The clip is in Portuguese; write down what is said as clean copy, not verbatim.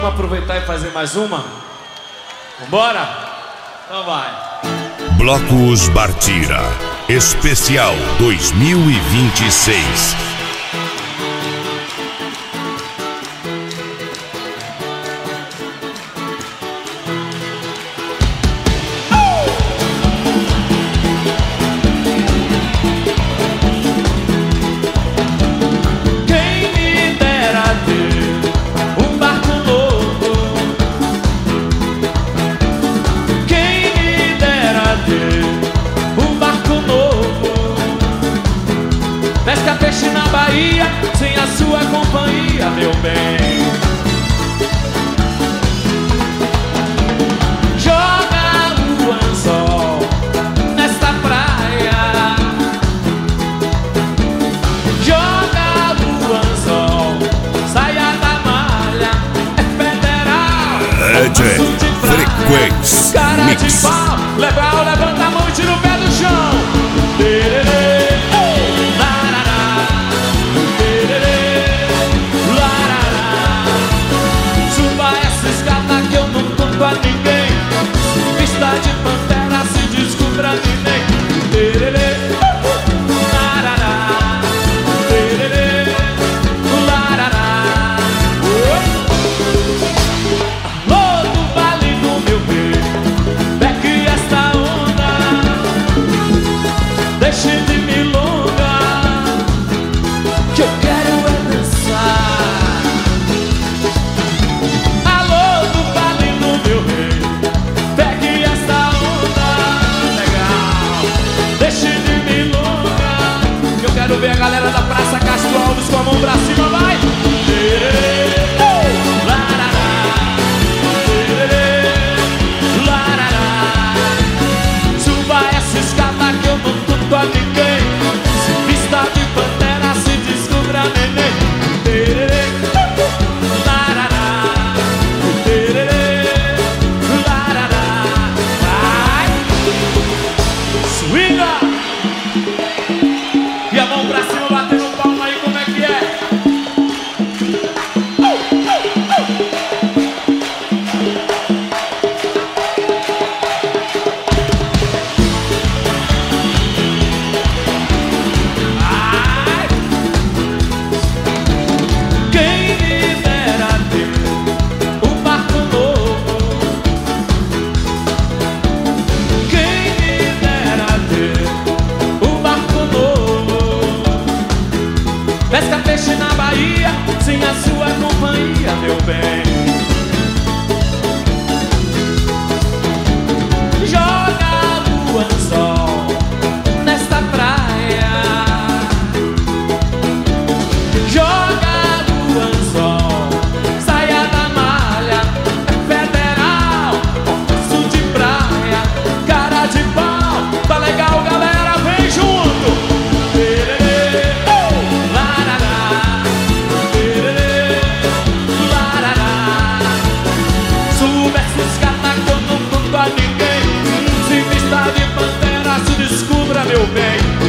Vamos aproveitar e fazer mais uma? Vambora? Então vai. Blocos Bartira Especial 2026. Pesca peixe na Bahia, sem a sua companhia, meu bem. Joga o anzol nesta praia. Joga o anzol, saia da malha, é federal. Frequência Cara Mix. de pau, legal, levanta a mão e tira o pé do chão. A ninguém, vista de pantera, se descubra ninguém. Tererê, larará, tererê, larará. Alô do vale no meu bem, pegue esta onda, deixe de milonga, que eu quero é dançar. Quero ver a galera da Praça Castro Alves com a mão pra cima, vai! Suba essa escada que eu não conto a ninguém. Se vista de pantera, se descubra neném. Swinga! E a mão pra cima, batendo palma aí, como é que é? Ai! Quem me dera ter um barco novo. Quem me dera ter um barco novo. Pesca peixe na Bahia, sem a sua companhia, meu bem. Joga o anzol nesta praia. Joga o anzol, saia da malha, é federal, sul de praia, cara de pau. Tá legal, galera, vem junto. Ninguém, se vista de pantera, se descubra, meu bem.